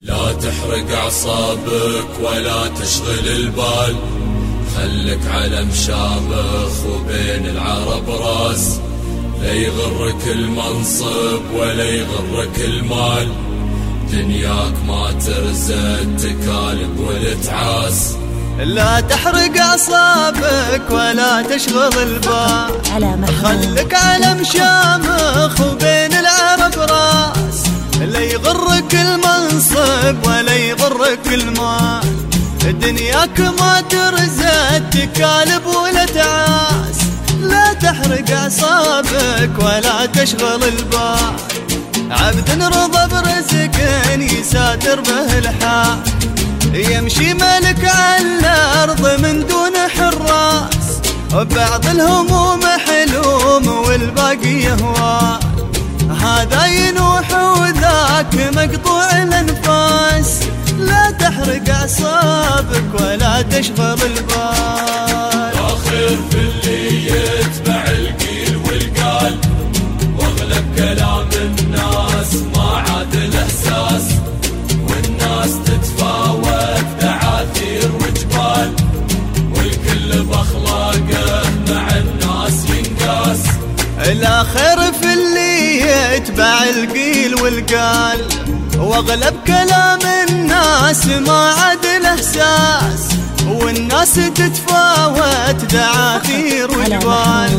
لا تحرق أعصابك ولا تشغل البال، خلك على مشامخ وبين العرب راس. لا يغرك المنصب ولا يغرك المال، دنياك ما ترزد تكالب والتعاس. لا تحرق أعصابك ولا تشغل البال، خلك على مشامخ وبين العرب راس. لا يغرك المنصب ولا يغرك المال، دنياك ما ترزد تكالب ولا تعاس. لا تحرق أعصابك ولا تشغل البال، عبد رضى برزق يساتر به الحال. يمشي ملك على الأرض من دون حراس، وبعض الهموم حلوم والباقي يهوى. هذا ينوح وذاك مقطوع الأنفاس. لا تحرق أعصابك ولا تشغل البال. لا خير في اللي يتبع القيل والقال، واغلب كلام الناس ما عاد الإحساس. والناس تتفاوت دعاثير وجبال، والكل بأخلاقه مع الناس ينقاس. لا خير في اللي يتبع القيل والقال، واغلب كلام الناس ما عاد الإحساس. والناس تتفاوت دعاثير وجبال،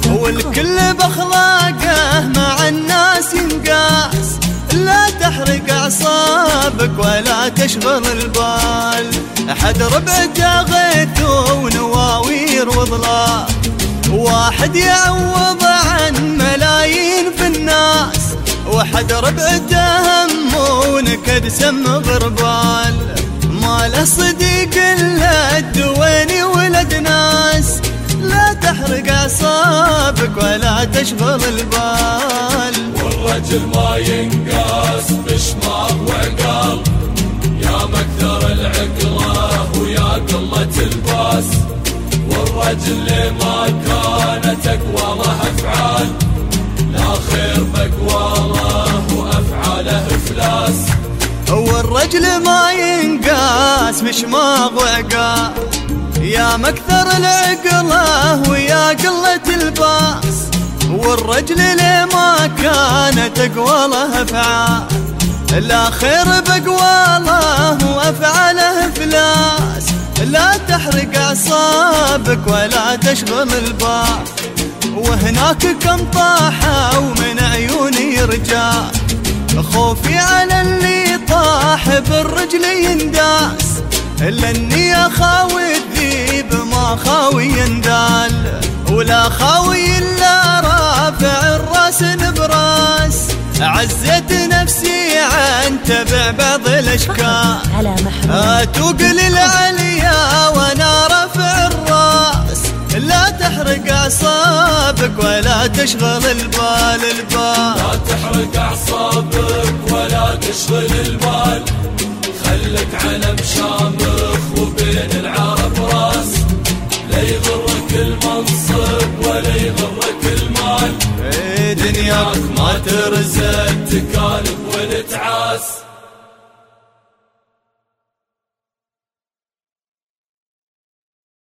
والكل بأخلاقه مع الناس ينقاس. لا تحرق أعصابك ولا تشغل البال، أحد ربعته غيث ونواوير وظلال. واحد يعوض عن ملايين في الناس، وحد ربعته هم ونكد سم غربال. ما له صديق إلا الدويني ولد ناس. لا تحرق أعصابك ولا تشغل البال، والرجل ما ينقاس بشماغ وعقال. يا مكثر العقله ويا قلة الباس، والرجل لما كانت أقواله أفعال. لا خير بأقواله وأفعاله إفلاس. والرجل ما ينقاس بشماغ وعقال. يا مكثر العقله ويا قلة الباس، والرجل لما كانت أقواله أفعال. لا خير بأقواله وأفعاله إفلاس. لا تحرق أعصابك ولا تشغل البال، وهناك كم طاحوا من عيوني رجال. خوفي على اللي طاح بالرجل ينداس، إلا إني أخاوي الذيب ما خاوي يندال. ولا خاوي إلا رافع الراس نبراس. عزت نفسي عن تبع بعض الأشكال، توقل العليا وانا رافع الراس. لا تحرق أعصابك ولا تشغل البال. لا تحرق أعصابك ولا تشغل البال، خلك على مشامخ وبين العرب